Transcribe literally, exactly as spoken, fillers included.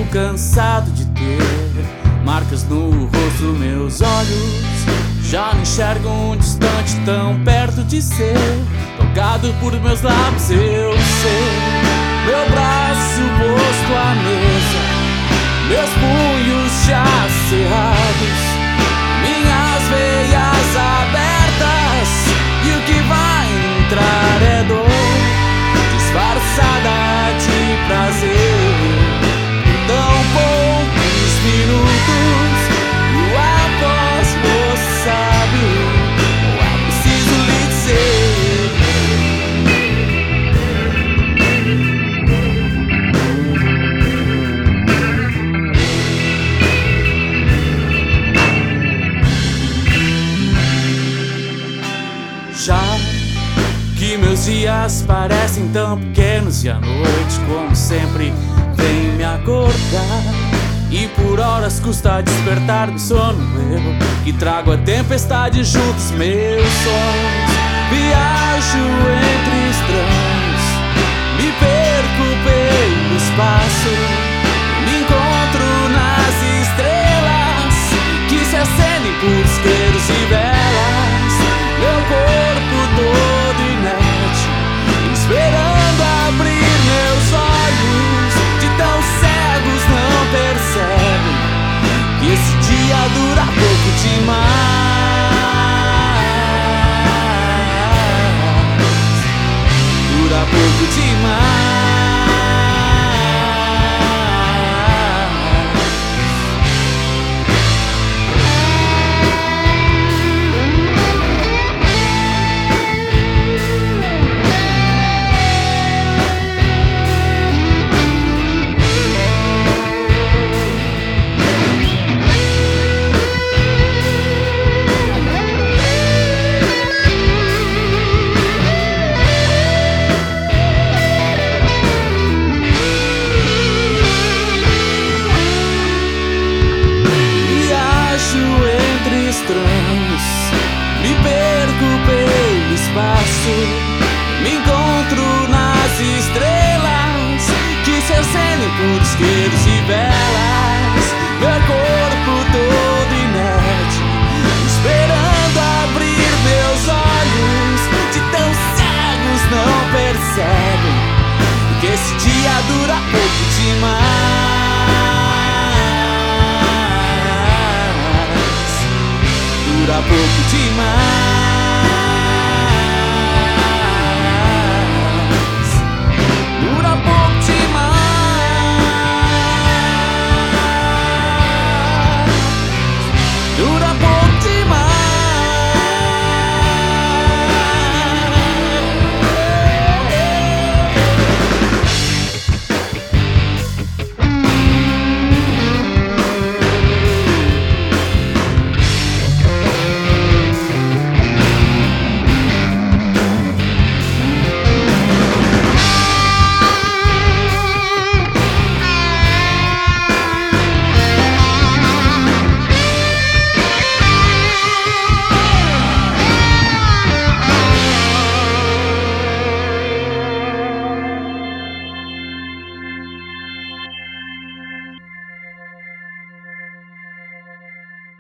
cansado de ter marcas no rosto, meus olhos já não enxergam um distante tão perto de ser tocado por meus lábios. Eu sei, meu braço posto à mesa, meus punhos já cerrados, minhas veias abertas, e o que vai entrar é dor disfarçada de prazer. Por tão poucos minutos, o apóstolo sabe, ou é preciso lhe dizer. Já que meus dias parecem tão pequenos e a noite, como sempre, vem me acordar, e por horas custa despertar do sono meu, que trago a tempestade juntos meus sonhos. Viajo entre estranhos, me perco pelo espaço, me encontro nas estrelas que se acendem por isqueiros e velas. Meu corpo todo inerte, esperando abrir meus olhos, de tão cegos não percebem que esse dia dura pouco demais. Dura pouco demais. Me perco pelo espaço, me encontro nas estrelas que se acendem por isqueiros e velas. Meu corpo todo inerte, esperando abrir meus olhos, de tão cegos não percebem que esse dia dura pouco demais. Dura pouco demais.